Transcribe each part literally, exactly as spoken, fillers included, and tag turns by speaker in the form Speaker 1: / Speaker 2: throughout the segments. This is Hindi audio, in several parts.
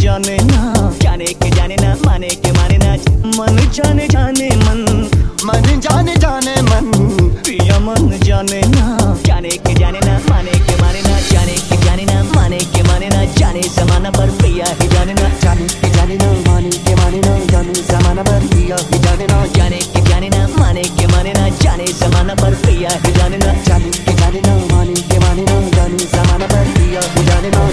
Speaker 1: जाने ना, जाने के जाने ना, माने के माने ना, मन जाने जाने मन,
Speaker 2: मन जाने जाने मन,
Speaker 1: पिया मन जाने ना, जाने के जाने ना, माने के माने ना, जाने के जाने ना, माने के माने ना, जाने जमाना पर पिया ही जाने ना,
Speaker 2: जाने के जाने ना, माने के माने ना, जाने जमाना पर पिया ही जाने ना,
Speaker 1: जाने के जाने ना, माने के माने ना, जाने जमाना पर पिया ही जाने ना,
Speaker 2: जाने के जाने ना, माने के माने ना, जाने जमाना पर पिया ही जाने ना।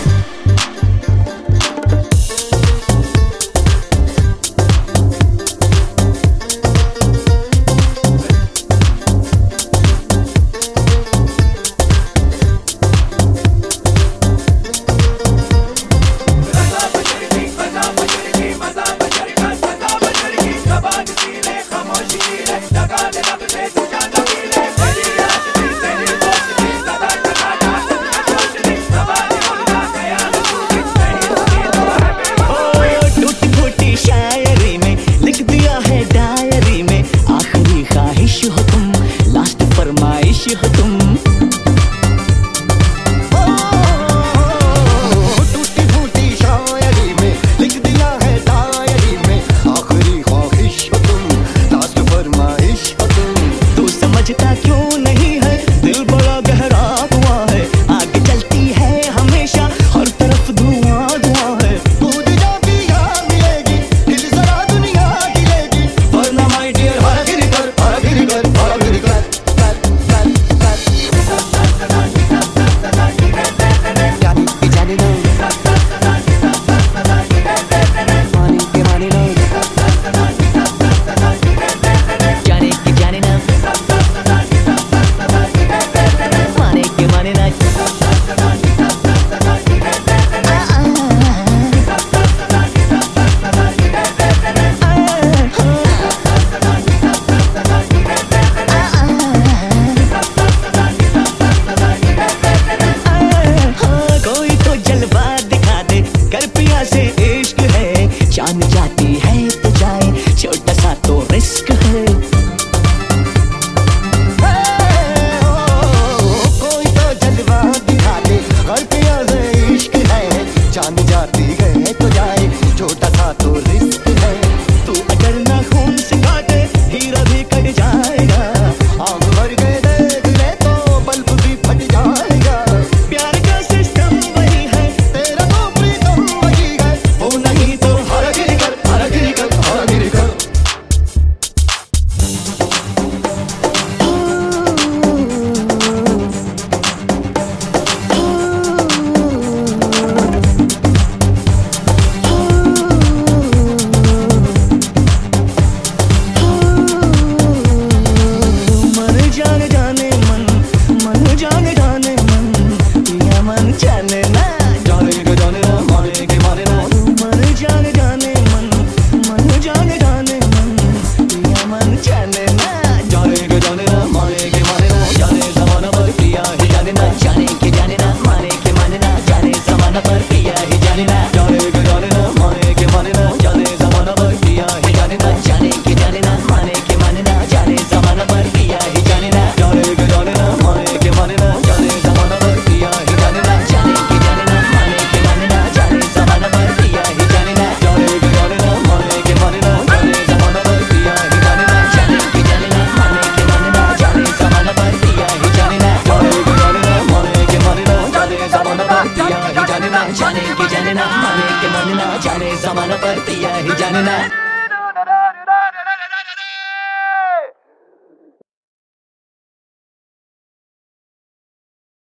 Speaker 1: हो तुम
Speaker 2: टूटी फूटी शायरी में लिख दिया है डायरी में, आखिरी ख्वाहिश हो तुम, लास्ट फरमाइश हो तुम।
Speaker 1: तू समझता क्यों नहीं है, दिल बड़ा गहरा हुआ है, आगे चलती है हमेशा हर तरफ धुआं धुआं है।
Speaker 2: कूद जाती यहाँ मिलेगी, हिल जरा दुनिया गिरेगी, वरना माय डियर हरागिरी कर हरागिरी कर हरागिरी कर।
Speaker 1: जान जाती है तो जाए, छोटा सा तो रिस्क है।
Speaker 2: कोई तो जलवा दिखा दे, हर पिया से इश्क है, जान जाती है तो जाए, छोटा सा तो रिस्क है।
Speaker 1: तू अगर ना खून से काटे, हीरा भी कट जाएगा,
Speaker 2: आग भर के देख ले तो बल्ब भी फट जाएगा।
Speaker 1: प्यार का सिस्टम वही है,
Speaker 2: तेरा तो प्रीतम वही है, वो नहीं तो हरागिरी कर हरागिरी कर हरागिरी कर।
Speaker 1: मन जाने जाने मन, मन जाने जाने मन, पिया मन जाने ना,
Speaker 2: जाने के जाने ना, माने के माने ना,
Speaker 1: मन जाने जाने मन, मन जाने जाने मन, पिया मन जाने ना,
Speaker 2: जाने के जाने ना, माने के माने ना, जाने जमाना पर पिया ही जाने ना,
Speaker 1: जाने के जाने ना, माने के माने ना, जाने जमाना पर पिया ही जाने ना,
Speaker 2: जाने के जाने ना, माने के माने ना, जाने जमाना पर पिया ही जाने ना,
Speaker 1: जाने के जाने ना, माने के माने ना, जाने जमाना पर पिया ही जाने ना,
Speaker 2: जाने के जाने ना, माने के माने ना, जाने जमाना पर पिया ही जाने ना,
Speaker 1: जाने के जाने ना, माने के माने ना, जाने जमाना पर पिया ही जाने ना,
Speaker 2: जाने के जाने ना, माने के माने ना, जाने जमाना पर पिया ही जाने ना,
Speaker 1: जाने के जाने ना, माने के माने ना, जाने जमाना पर पिया ही जाने ना,
Speaker 2: जाने के जाने ना, माने के माने ना, जाने जमाना पर पिया ही जाने ना,
Speaker 1: जाने के जाने ना, माने के माने ना, जाने जमाना पर पिया ही जाने ना।